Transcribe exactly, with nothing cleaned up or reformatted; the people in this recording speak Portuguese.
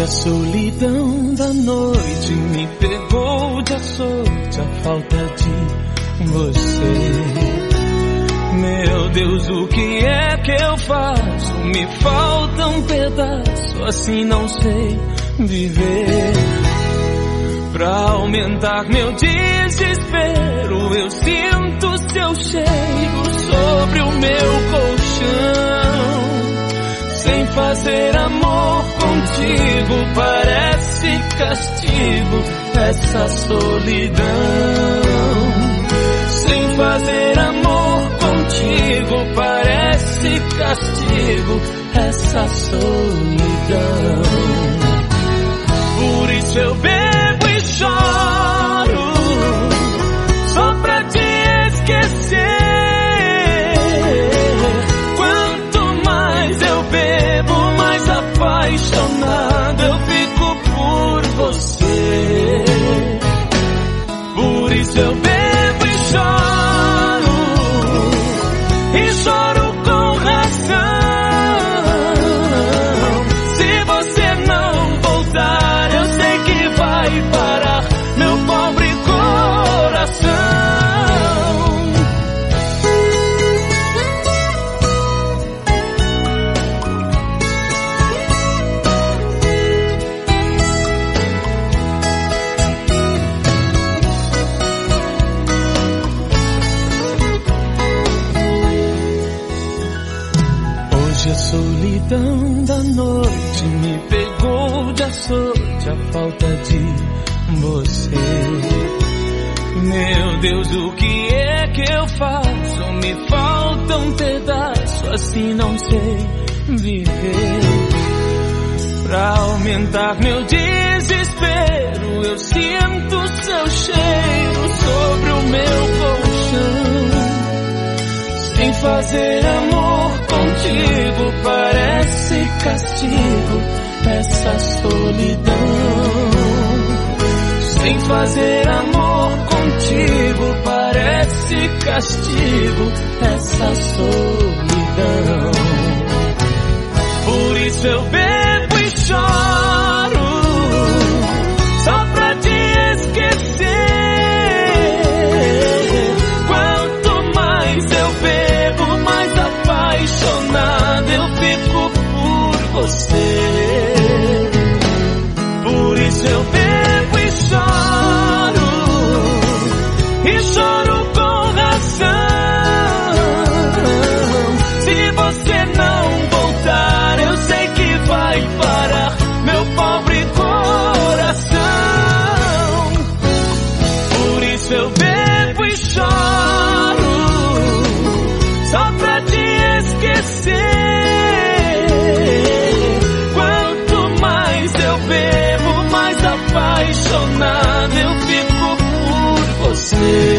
Hoje a solidão da noite me pegou de açoite, a falta de você. Meu Deus, o que é que eu faço? Me falta um pedaço, assim não sei viver. Pra aumentar meu desespero, eu sinto seu cheiro sobre o meu colchão. Sem fazer amor contigo parece castigo, essa solidão. Sem fazer amor contigo parece castigo, essa solidão. Por isso eu bebo e choro, só pra te esquecer. Quanto mais eu bebo, mais apaixonado eu fico por você. Por isso eu bebo e choro, e choro com razão. Se você não voltar, eu sei que vai parar meu pobre coração. Hoje a solidão da noite me pegou de açoite, a falta de você. Meu Deus, o que é que eu faço? Me falta um pedaço, assim não sei viver. Pra aumentar meu desespero, eu sinto seu cheiro sobre o meu colchão. Sem fazer amor contigo parece castigo, essa solidão. Sem fazer amor contigo parece castigo, essa solidão. Por isso eu bebo e choro, só pra te esquecer. Quanto mais eu bebo, mais apaixonado eu fico por você. Por isso eu bebo e choro, e choro com razão. Se você não voltar, eu sei que vai parar meu pobre coração. Por isso eu bebo e choro, só pra te esquecer. Quanto mais eu bebo, mais apaixonado eu fico por você.